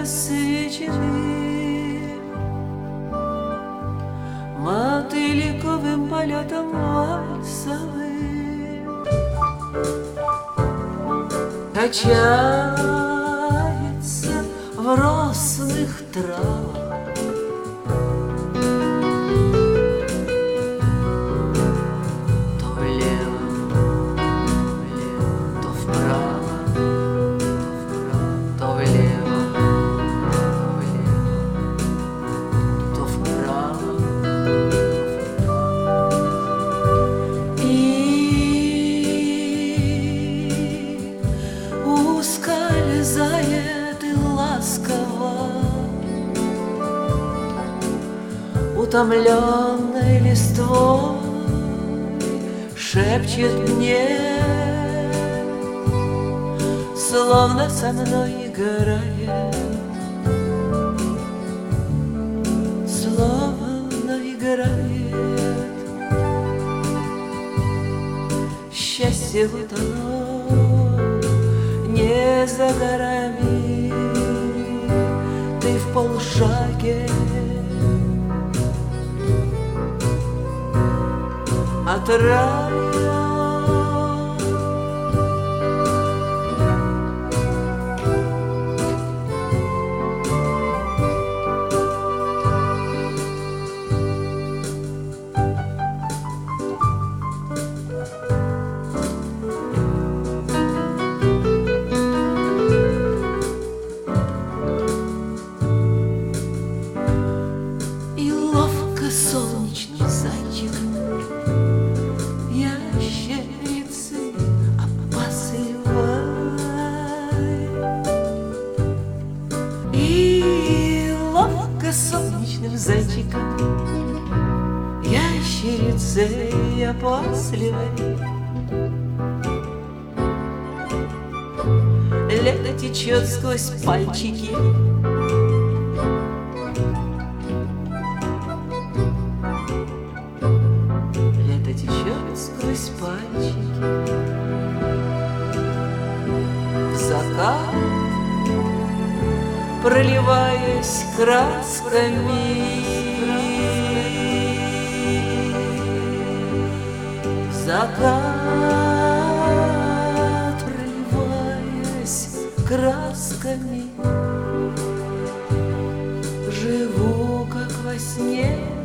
насиченим мотыликовым полетом вальсовым. Качается в росных травах утомленной листвой шепчет мне, словно со мной играет, словно играет. Счастье вот оно не за горами, ты в полшаге от рая. И ловко солнечным зайчиком ящерицы опасливой, и ловко солнечным зайчиком ящерицей опасливой. Лето течет сквозь пальчики, лето течет сквозь пальчики в закат, проливаясь красками. В закат, проливаясь красками, живу как во сне.